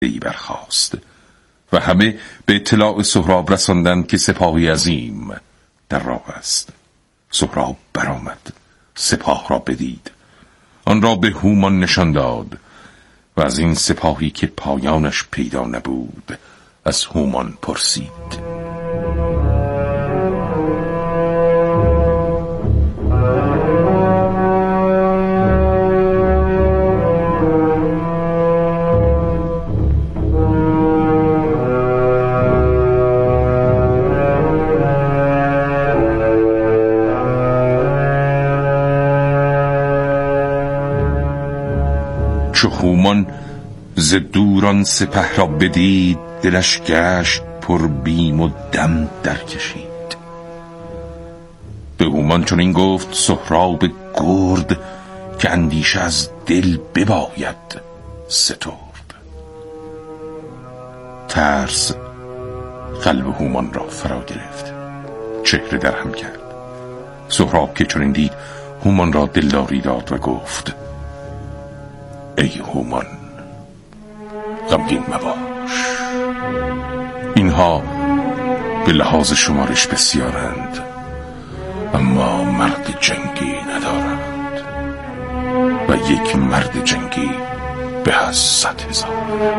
ای برخاست و همه به اطلاع سهراب رساندند که سپاهی عظیم در راه است. سهراب برآمد، سپاه را بدید، آن را به هومان نشان داد و از این سپاهی که پایانش پیدا نبود از هومان پرسید. چو هومان ز دوران سپه را بدید، دلش گشت پر بیم و دم در کشید. به هومان چون این گفت سهراب گرد، که اندیشه از دل بباید سترد. ترس قلب هومان را فرا گرفت، چهره در هم کرد. سهراب که چون این دید هومان را دلداری داد و گفت: ای هومان، غمگین مباش، اینها به لحاظ شمارش بسیارند اما مرد جنگی ندارند و یک مرد جنگی به از 100,000.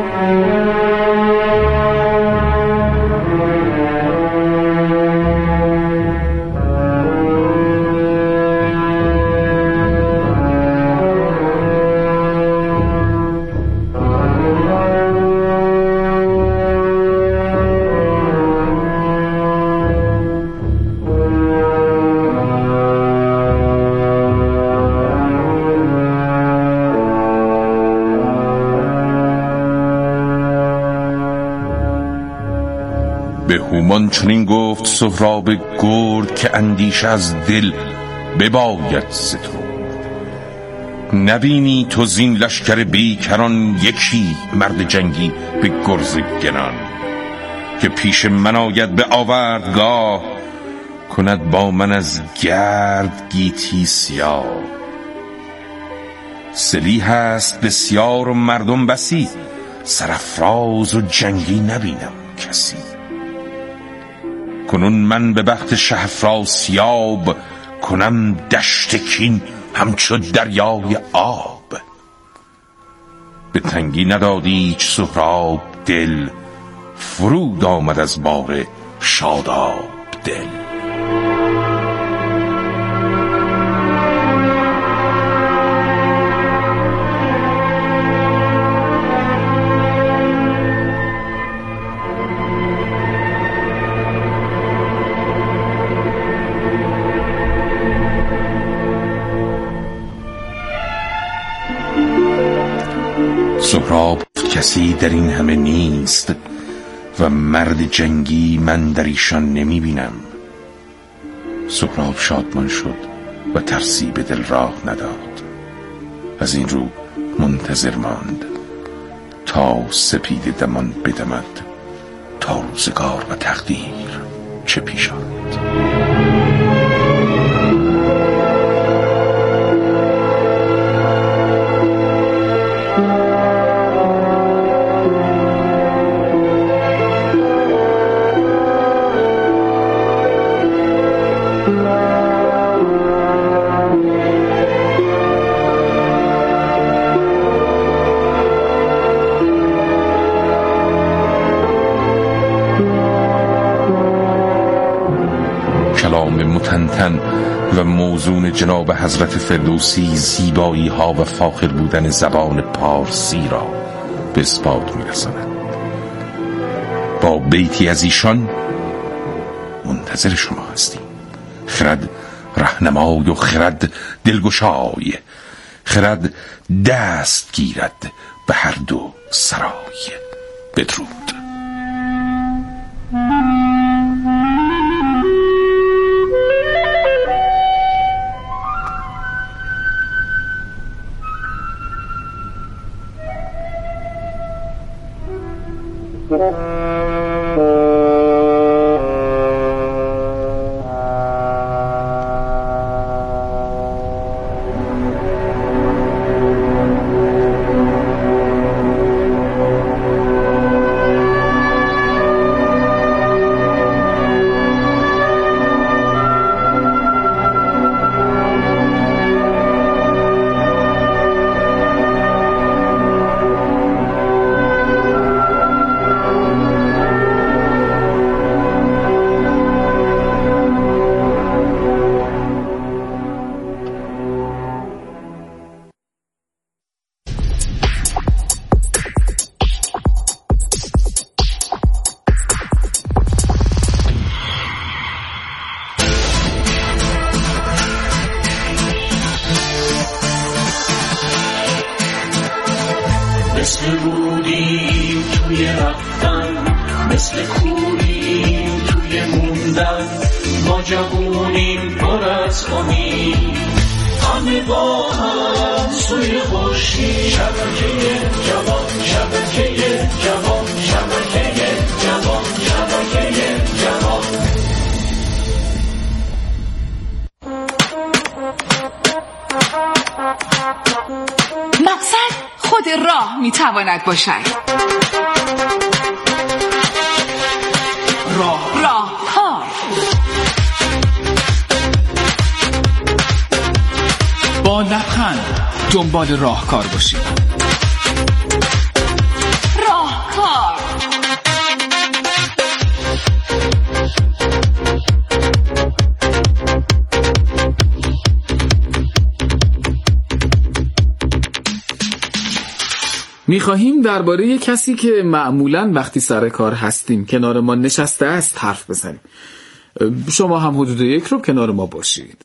به هومان چنین گفت سهراب گرد، که اندیشه از دل بباید سترد. نبینی تو زین لشکر بیکران، یکی مرد جنگی به گرز گنان. که پیش من آید به آوردگاه، کند با من از گرد گیتی سیاه. سلیح هست بسیار و مردم بسی، سرافراز و جنگی نبینم کسی. کنون من به بخت شهرافراسیاب، کنم دشت کین همچو دریای آب. به تنگی ندادی هیچ سهراب دل، فرود آمد از بار شاداب دل. سهراب کسی در این همه نیست و مرد جنگی من در ایشان نمی بینم. سهراب شادمان شد و ترسی به دل راه نداد. از این رو منتظر ماند تا سپید دمان بدمد، تا روزگار و تقدیر چه پیش آید. کلام متنتن و موزون جناب حضرت فردوسی زیبایی ها و فاخر بودن زبان پارسی را به اثبات می رساند. با بیتی از ایشان منتظر شما هستیم. خرد رهنمای و خرد دلگشای، خرد دست گیرد به هر دو سرای. بدرود. توی رفتن، مثل کوریم توی موندن، ما جوونیم پر از امید، همه با هم سوی خورشید. شبکه جوان، شبکه جوان، شبکه جوان، شبکه جوان. مقصد خود راه میتواند باشد. راهکار. با لبخند دنبال راهکار باشید. راهکار. میخواهیم درباره کسی که معمولاً وقتی سر کار هستیم کنار ما نشسته است حرف بزنیم. شما هم حدود 1 رو کنار ما باشید.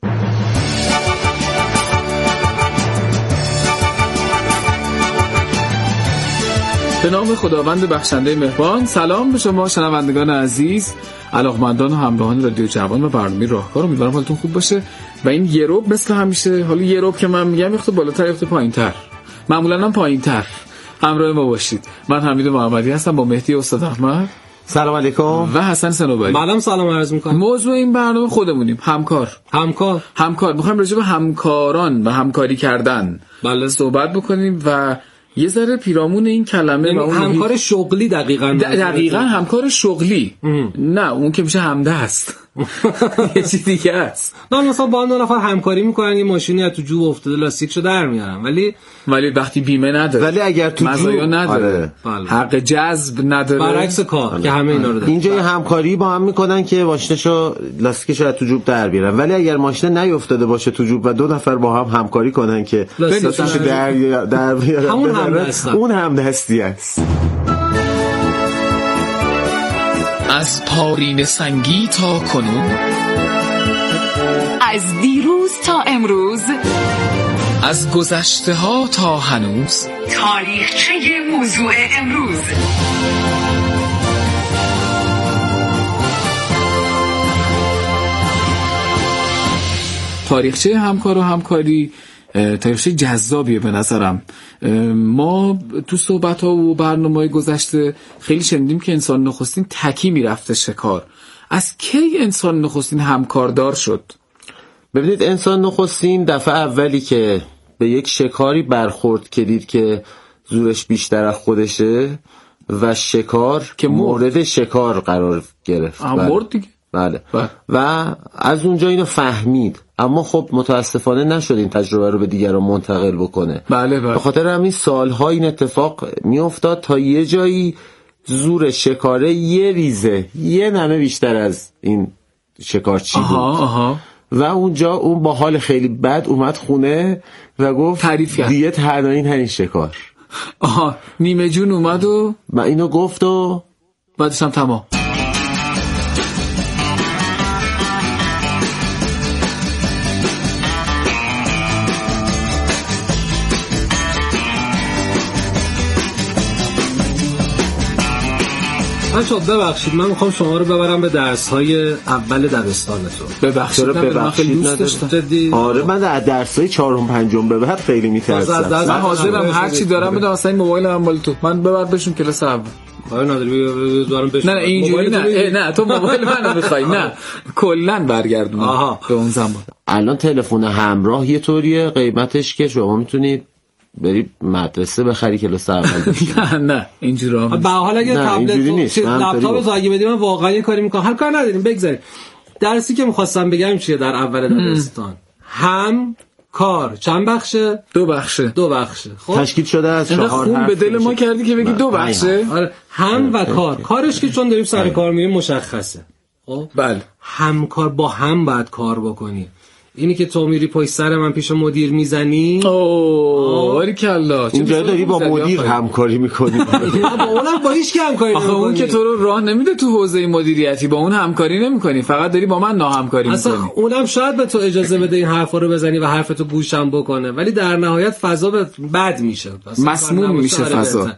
به نام خداوند بخشنده مهربان. سلام به شما شنوندگان عزیز، علاقمندان و همراهان رادیو جوان و برنامه راهکار. امیدوارم حالتون خوب باشه و این یه رب مثل همیشه، حالا یه رب که من میگم یخته بالاتر یخته پایین‌تر، معمولاً هم پایین‌تر. همراه ما باشید. من حمید محمدی هستم با مهدی استاد احمد. سلام علیکم. و حسن صنوبری. منم سلام عرض می‌کنم. موضوع این برنامه خودمونیم، همکار. می‌خوایم راجع به همکاران و همکاری کردن صحبت بکنیم و یه ذره پیرامون این کلمه و اون همکار شغلی دقیقاً همکار شغلی. نه اون که میشه همدست. یه چیز دیگه است. مثلا با 2 نفر همکاری میکنن، یه ماشینی از تو جوب افتاده لاستیکشو در میارن، ولی وقتی بیمه نداره، ولی اگر تو مزایا نداره، حق جذب نداره، برعکس کار که همه اینا رو داره. اینجا یه همکاری با هم میکنن که ماشینشو لاستیکشو از تو جوب در بیارن، ولی اگر ماشین نیافتاده باشه تو جوب و 2 نفر با هم همکاری کنن که لاستیکشو در بیارن، همون اون همدستی است. از پارین سنگی تا کنون، از دیروز تا امروز، از گذشته ها تا هنوز، تاریخچه موضوع امروز. تاریخچه همکار و همکاری تاریخچه جذابیه به نظرم. ما تو صحبت‌ها و برنامه‌های گذشته خیلی شنیدیم که انسان نخستین تکی میرفته شکار. از کی انسان نخستین همکاردار شد؟ ببینید، انسان نخستین دفعه اولی که به یک شکاری برخورد که دید که زورش بیشتر از خودشه و شکار که مورد شکار قرار گرفت. مرد دیگه. بله. و از اونجا اینو فهمید، اما خب متاسفانه نشد این تجربه رو به دیگران منتقل بکنه. بله. به خاطر همین سالها این اتفاق میافتاد تا یه جایی زور شکاره یه ریزه، یه نمه بیشتر از این شکارچی بود. و اونجا اون با حال خیلی بد اومد خونه و گفت تعریف کرد دیگه تنهایی همین شکار. نیمه جون اومد و اینو گفت و بعدش هم تمام. ببخشید، من میخوام شما رو ببرم به درس‌های اول دبستانتون. ببخشید من خیلی دوست داشتم. آره، من از درس‌های 4 و 5 به بعد خیلی میترسم. من حاضرم هر چی دارم بدم، اصلا این موبایل من مال تو، من ببر بشون کلاس اول. آره نداری دارم بشون. نه اینجوری نه تو موبایل منو می‌خوای. نه کلاً برگردون به اون زمان. الان تلفن همراه یه طوریه قیمتش که شما میتونید بری مدرسه بخری کلاس اول. نه اینجوری به حال اگه تبلت لپتاپ اگه بدی من واقعا یه کاری میکنم. هر کار نداریم، بگذاریم. درسی که می‌خواستم بگم چیه در اول دبستان؟ هم کار چند بخشه؟ 2 بخشه. خب تشکیل شده از 4 حرف. خون به دل ما کردی که بگی 2 بخشه. آره، هم و کار. کارش که چون داریم سر کار میریم مشخصه. خب بله. همکار با هم باید کار بکنی. اینی که تو میری پشت سر من پیش مدیر میزنی، باریکلا، اینجا داری با مدیر همکاری میکنی. با اونم با هیچ کی همکاری نمیکنی. آخه اون که تو رو راه نمیده تو حوزه مدیریتی، با اون همکاری نمیکنی، فقط داری با من ناهمکاری میکنی. اصلا اونم شاید به تو اجازه بده این حرفا رو بزنی و حرفتو گوشم بکنه، ولی در نهایت فضا بد میشه، مسموم میشه فضا.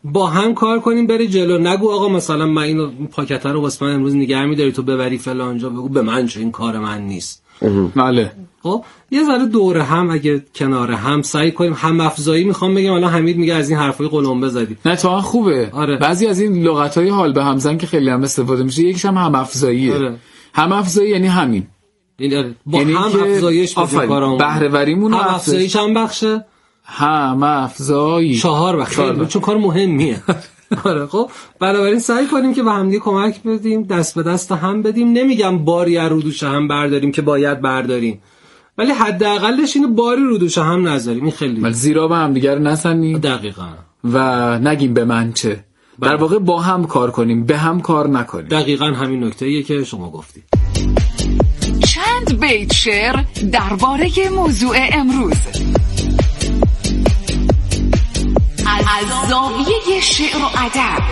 با هم کار کنیم بری جلو. نگو آقا مثلا من اینو پاکت رو واسه من امروز نگه می‌داری تو ببری فلان جا، بگو به من چه، این کار من نیست. بله. خب یه ذره دوره هم اگه کنار هم سعی کنیم هم افزایی. میخوام بگم الان حمید میگه از این حرفای قلمبه زدی. نه تو خوبه. آره. بعضی از این لغت‌های حال به همزن که خیلی هم استفاده میشه، یکیش هم افزاییه. آره. هم افزایی یعنی همین. با یعنی هم افزایش بدیم کارامون. بهره وریمون هم افزایش هم بخشه. هم افزایی 4 بخش چون کار مهمیه. آره خب بنابراین سعی کنیم که به هم دیگه کمک بدیم، دست به دست هم بدیم. نمیگم باری رو دوش هم برداریم که باید برداریم، ولی حداقلش اینو باری رو دوش هم نذاریم. این خیلی ولی زیرا به هم دیگه رو نزنیم. دقیقاً. و نگیم به من چه. در واقع با هم کار کنیم، به هم کار نکنیم. دقیقاً همین نکته‌ایه که شما گفتید. چند بیت شعر درباره موضوع امروز از زاویه شعر و ادب.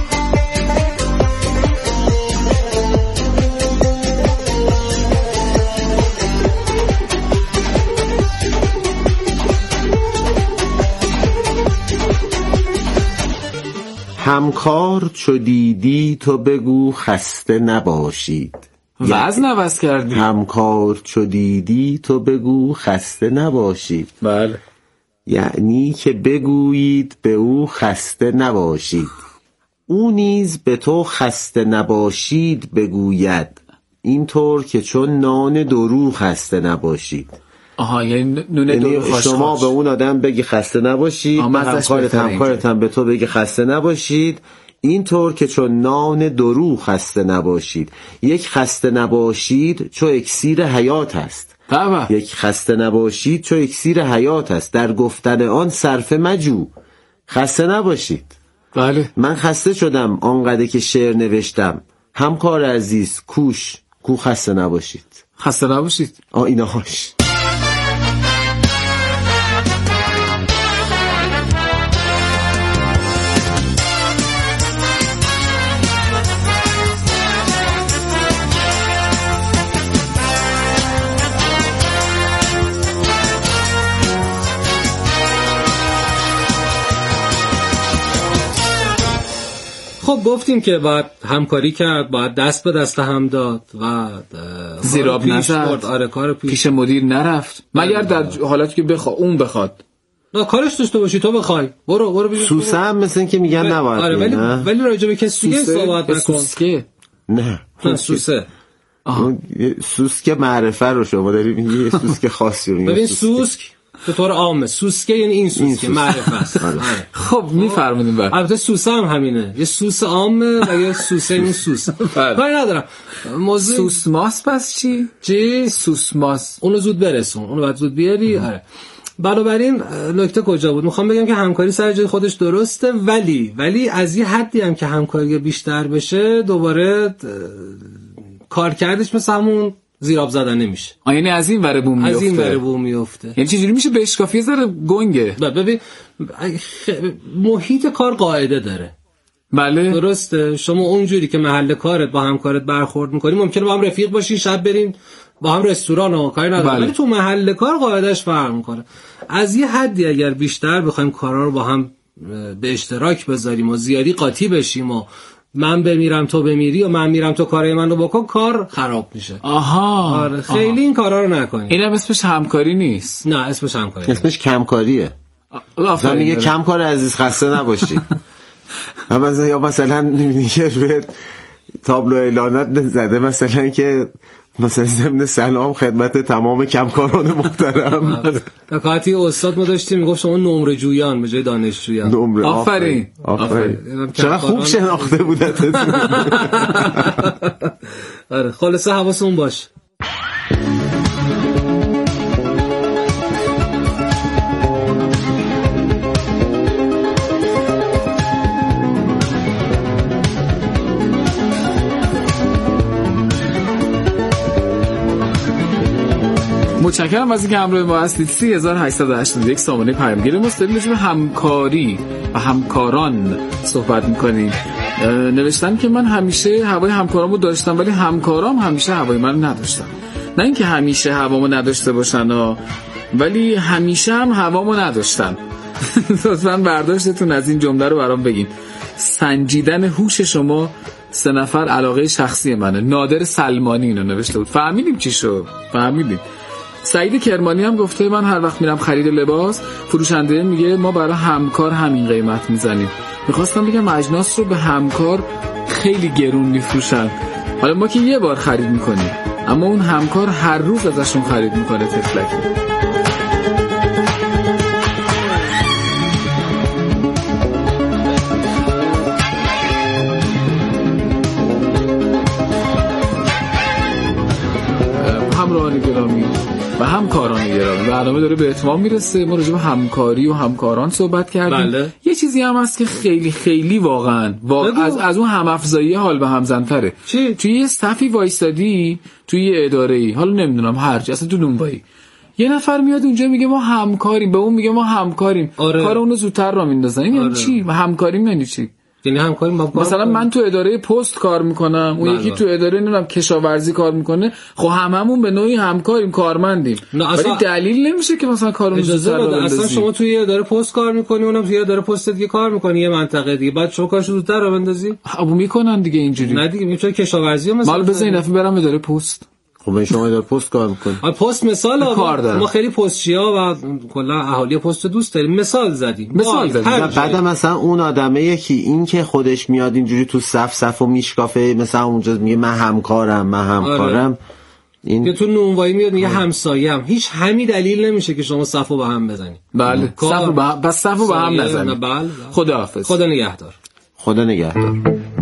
همکار چو دیدی تو بگو خسته نباشید. وزن عوض کردی. همکار چو دیدی تو بگو خسته نباشید. بله. یعنی که بگویید به او خسته نباشید، او نیز به تو خسته نباشید بگوید، اینطور که چون نان درو خسته نباشید. آها یعنی نون درو شما به اون آدم بگی خسته نباشید، همکارت هم به تو بگی خسته نباشید، اینطور که چون نان درو خسته نباشید. یک خسته نباشید چو اکسیر حیات است. یک خسته نباشید چو اکسیر حیات است، در گفتن آن صرفه مجو، خسته نباشید. بله. من خسته شدم آنقدر که شعر نوشتم، همکار عزیز کوش کو خسته نباشید. خسته نباشید. اینهاش. خب گفتیم که باید همکاری کرد، باید دست به دست هم داد و زیراب نزد. آره کار پیش مدیر نرفت مگر در حالتی که اون بخواد. نه کارش داشته باشی تو بخوای برو ببین. سوسه هم مثل این که میگن نباید. آره ولی راجع به کسی دیگه صحبت نکن. سوسکه نه سوسه. سوسک معرفه رو شما داری میگی، سوسک خاصی رو میگی. ببین سوسک به طور عامه سوسکه یعنی این سوسکه معرفه است. خب میفرمایید. البته سوسه هم همینه، یه سوس عامه و یه سوسه این سوس. کاری ندارم. موضوع سوسماس پس چی سوسماس اونو زود برسون، اونو بعد زود بیاری. آره بنابراین نکته کجا بود؟ میخوام بگم که همکاری سر جای خودش درسته، ولی از یه حدی هم که همکاری بیشتر بشه دوباره کارکردش مثل همون زیراب زدن نمیشه. یعنی از این ور بوم میفته. یعنی چجوری میشه به اشکافی ذره گنگه. ببین محیط کار قاعده داره. بله درسته. شما اونجوری که محل کارت با همکارت برخورد میکنی، ممکنه با هم رفیق باشین، شب برین با هم رستوران و کاری نداره، ولی تو محل کار قاعدهش فرق میکنه. از یه حدی اگر بیشتر بخوایم کارا رو با هم به اشتراک بذاریم و زیادی قاطی بشیم و من بمیرم تو بمیری و من میرم تو کارای منو بکن، کار خراب میشه. آره خیلی این کارا رو نکنیم. اینم اسمش همکاری نیست. نه اسمش همکاری، اسمش کمکاریه. من میگه کم کار عزیز خسته نباشی. یا مثلا میگه روی تابلو اعلانات زده مثلا که مثلا ضمن سلام خدمت تمام کمکاران محترم. دکاتی استاد ما داشتیم میگفت شما نمره جویان به جای دانشجویان. آفرین. چرا خوب شناخته بودت. آره خلاصه حواسمون باش. متشکرم از اینکه همراه ما هستید. 3881 سامانه پیامگیر ماست. داریم راجع به همکاری و همکاران صحبت می‌کنیم. نوشتن که من همیشه هوای همکارامو داشتم ولی همکارام همیشه هوای من نداشتن. نه اینکه همیشه هوامو نداشته باشن ولی همیشه هم هوامو نداشتن. لطفاً برداشتتون از این جمله رو برام بگین. سنجیدن هوش شما 3 نفر علاقه شخصی منه. نادر سلمانی اینو نوشته بود. فهمیدیم چی شد؟ فهمیدیم. سعید کرمانی هم گفته من هر وقت میرم خرید لباس، فروشنده میگه ما برای همکار همین قیمت میزنیم. میخواستم بگم اجناس رو به همکار خیلی گرون میفروشن. حالا ما که یه بار خرید میکنیم، اما اون همکار هر روز ازشون خرید میکنه تفلکی. همراهان گرامی و همکاران گرامی، برنامه داره به اتمام میرسه. ما راجع به همکاری و همکاران صحبت کردیم. بله. یه چیزی هم هست که خیلی خیلی واقعا از اون هم افزایی حال به هم زن‌تره. توی یه صفی وایسادی، توی یه اداره‌ای، حالا نمیدونم هرچی، اصلا تو دنبایی یه نفر میاد اونجا میگه ما همکاریم، به اون میگه ما همکاریم. آره. کار اونو زودتر را میندازن. این یعنی چی؟ همکاریم یعنی چی؟ یعنی همکاری مثلا من تو اداره پست کار میکنم، اون یکی تو اداره نمیدونم کشاورزی کار میکنه، خب هممون به نوعی همکاریم، کارمندیم. ولی دلیل نمیشه که مثلا کارمون زودتر را بندازیم. اصلا شما توی اداره پست کار میکنی، اونم توی اداره پست دیگه کار میکنی، یه منطقه دیگه، بعد شما کارشو زودتر را بندازی؟ ابو میکنن دیگه اینجوری. نه دیگه میشه کشاورزی مثلا. مال بزن این دفعه برام اداره پست. خب شما اداره پست کار میکنید. پست مثال ما خیلی پستچیا و کلا اهالی پست دوست داریم. مثال زدیم. بعدم مثلا اون آدمه یکی این که خودش میاد اینجوری تو صف و میشکافه، مثلا اونجا میگه من همکارم. آره. این تو نونوایی میاد میگه همسایه‌ام. هیچ همین دلیل نمیشه که شما صفو به هم بزنید. بله. صفو به هم نزنید. بله. خداحافظ. خدا نگهدار. خدا نگهدار.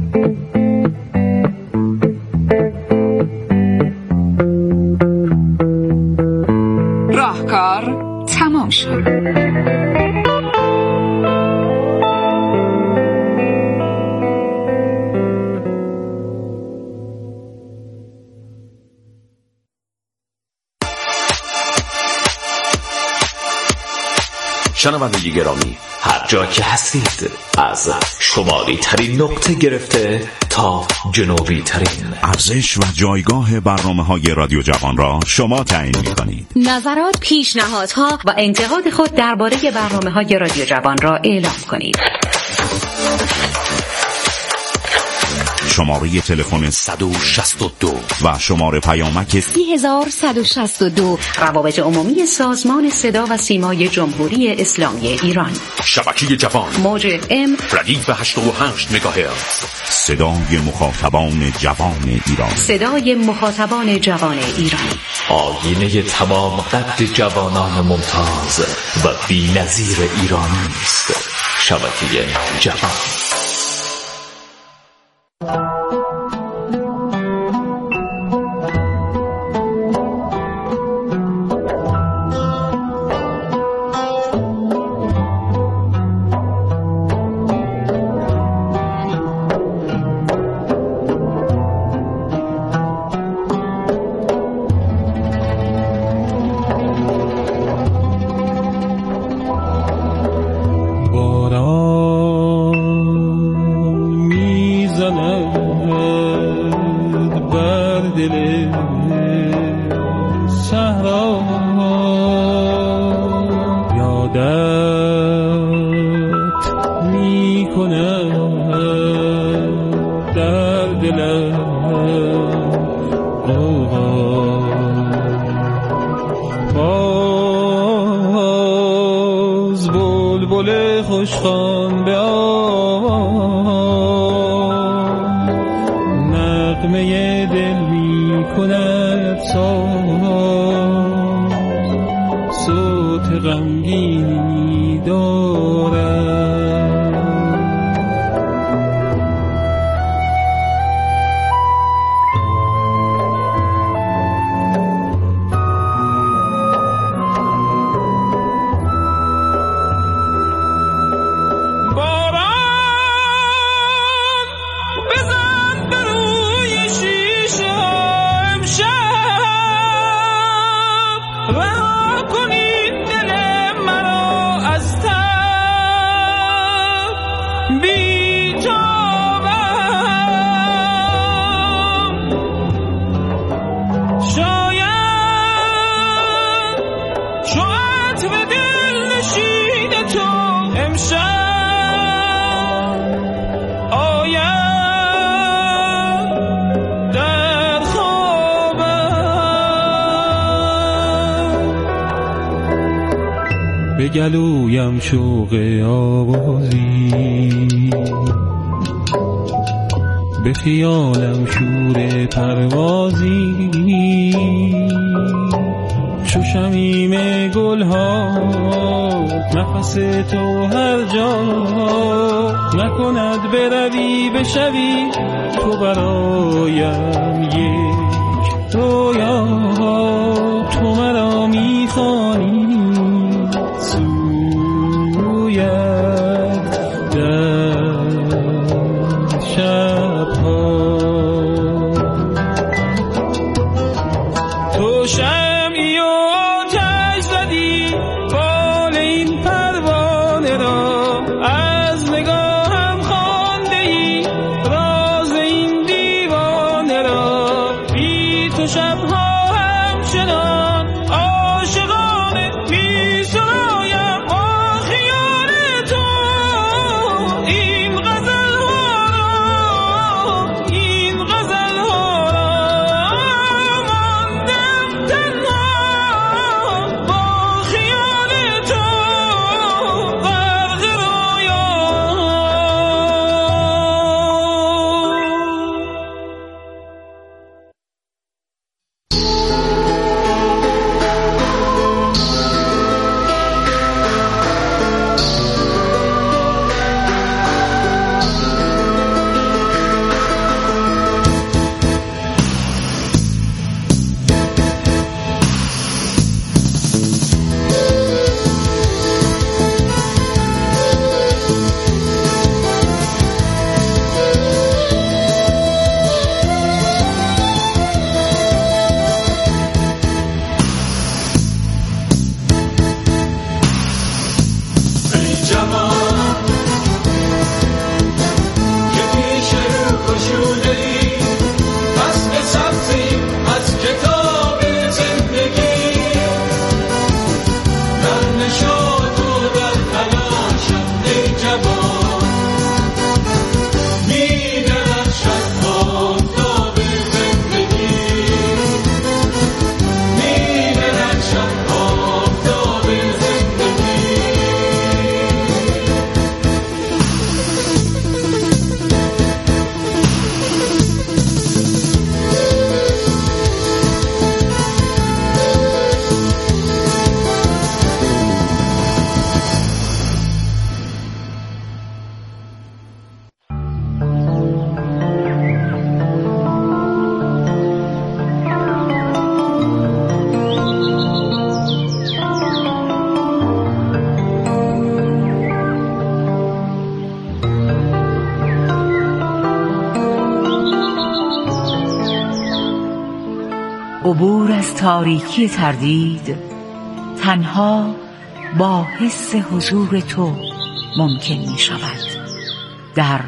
راهکار تمام شد. شنونده گرامی، هر جا که هستید، از شمالی ترین نقطه گرفته تا جنوبی ترین، ارزش و جایگاه برنامه‌های رادیو جوان را شما تعیین می‌کنید. نظرات، پیشنهادها و انتقاد خود درباره برنامه‌های رادیو جوان را اعلام کنید. شماره تلفن 162 و شماره پیامک 3162. روابط عمومی سازمان صدا و سیمای جمهوری اسلامی ایران. شبکه جوان، موج FM ردیف 88 مگاهرتز. صدای مخاطبان جوان ایران. صدای مخاطبان جوان ایران. آینه تمام قد جوانان ممتاز و بی‌نظیر ایرانی است. شبکه جوان. گلویم شوق آوازی، به خیالم شور پروازی، چو شمیم گلها نفس تو هر جا نکند بروی بشوی تو برایم یک رویا، تو مرا میخوانی سویت در شبها، تو شمعی و آتش زدی بال این پروانه را، از نگاهم خوانده ای راز این دیوانه را، بی تو شبها همچنان عاشقانه می سرایم با خیال تو این غزل ها را، این غزل ها را، ماندم تنها با خیال تو غرق رویا. عبور از تاریکی تردید تنها با حس حضور تو ممکن می شود. در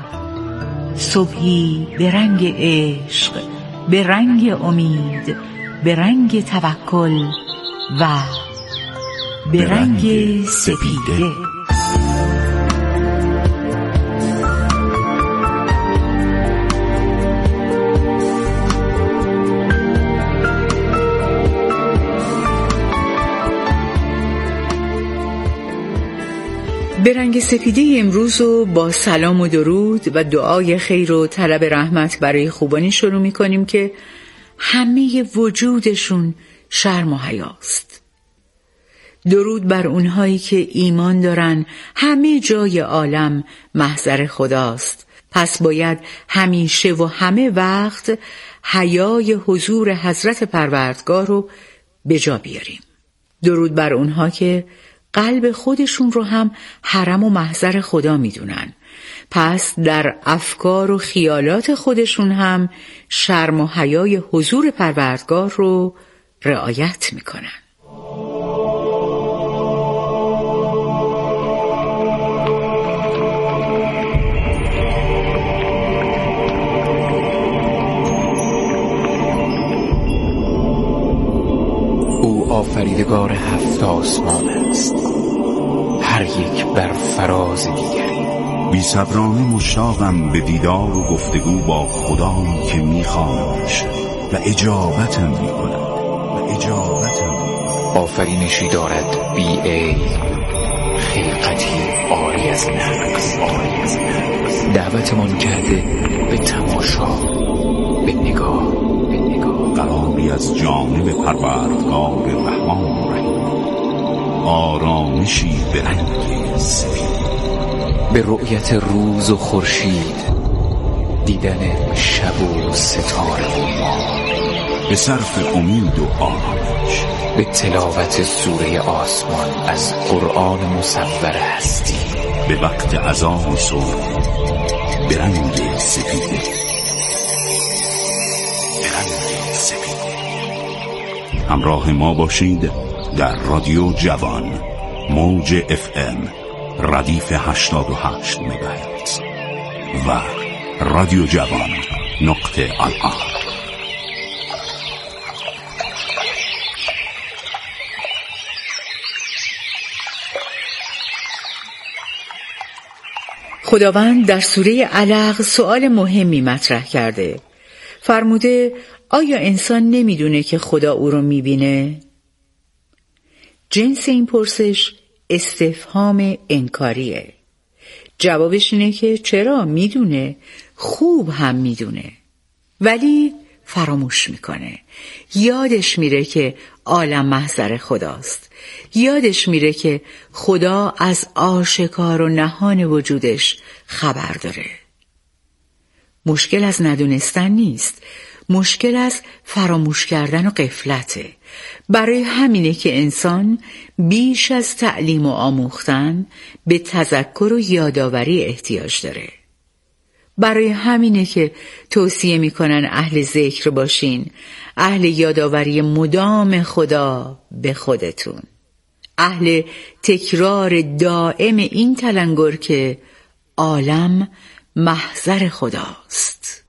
صبحی به رنگ عشق، به رنگ امید، به رنگ توکل و به رنگ سپیده. به رنگ سپیده امروز رو با سلام و درود و دعای خیر و طلب رحمت برای خوبانی شروع می کنیم که همه وجودشون شرم و حیاست. درود بر اونهایی که ایمان دارن همه جای عالم محضر خداست، پس باید همیشه و همه وقت حیای حضور حضرت پروردگار رو به جا بیاریم. درود بر اونها که قلب خودشون رو هم حرم و محضر خدا میدونن، پس در افکار و خیالات خودشون هم شرم و حیای حضور پروردگار رو رعایت میکنن. او آفریدگار 7 آسمان است، هر یک بر فراز دیگری. بی صبرانه مشتاقم به دیدار و گفتگو با خدایی که میخوانمش و اجابتم میکند. آفرینشی دارد بی عیب، خلقتی عاری از نقص، دعوتمان کرده به تماشا، به نگاه، قراری از جانب پروردگار رحمان رحیم، آرامشی به رنگ سفید، به رؤیت روز و خورشید، دیدن شب و ستاره و ماه، به صرف امید و آرامش، به تلاوت سوره آسمان از قرآن مصور هستی، به وقت اذان صبح به رنگ سپید، همراه ما باشید در رادیو جوان، موج FM ردیف 88 مگاهرتز و رادیو جوان .IR. خداوند در سوره علق سؤال مهمی مطرح کرده. فرموده آیا انسان نمیدونه که خدا او رو میبینه؟ جنس این پرسش استفهام انکاریه. جوابش اینه که چرا میدونه، خوب هم میدونه، ولی فراموش میکنه. یادش میره که عالم محضر خداست. یادش میره که خدا از آشکار و نهان وجودش خبر داره. مشکل از ندونستن نیست، مشکل از فراموش کردن و غفلته. برای همینه که انسان بیش از تعلیم و آموختن به تذکر و یادآوری احتیاج داره. برای همینه که توصیه میکنن اهل ذکر باشین، اهل یادآوری مدام خدا به خودتون، اهل تکرار دائم این تلنگر که عالم محضر خداست.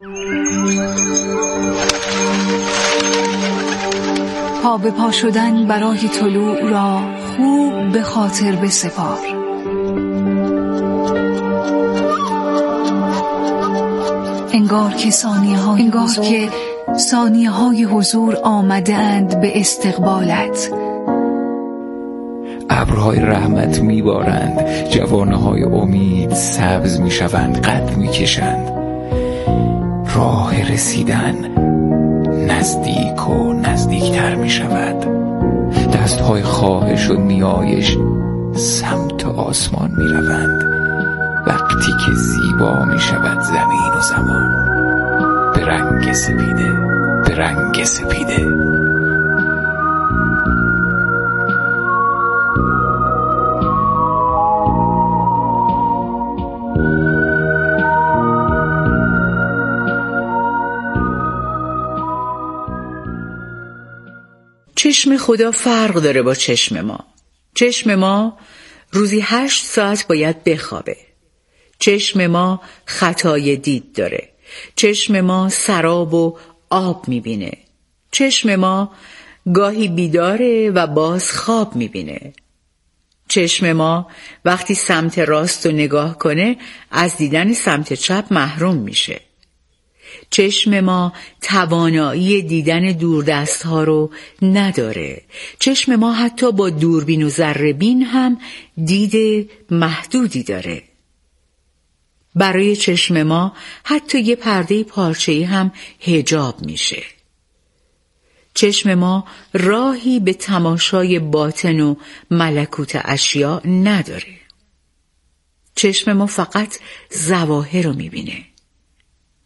پا به پا شدن برای طلوع را خوب به خاطر بسپار. انگار که ثانیه های حضور آمده اند به استقبالت. ابرهای رحمت میبارند، جوانه‌های امید سبز میشوند، قد میکشند. راه رسیدن نزدیک و نزدیکتر میشود. دستهای خواهش و نیایش سمت آسمان میروند. وقتی که زیبا میشود زمین و زمان به رنگ سپیده، به رنگ سپیده. چشم خدا فرق داره با چشم ما. چشم ما روزی 8 ساعت باید بخوابه. چشم ما خطای دید داره. چشم ما سراب و آب میبینه. چشم ما گاهی بیداره و باز خواب میبینه. چشم ما وقتی سمت راست رو نگاه کنه از دیدن سمت چپ محروم میشه. چشم ما توانایی دیدن دوردست ها رو نداره. چشم ما حتی با دوربین و ذره‌بین هم دید محدودی داره. برای چشم ما حتی یه پرده پارچه‌ای هم حجاب میشه. چشم ما راهی به تماشای باطن و ملکوت اشیا نداره. چشم ما فقط ظواهر رو میبینه.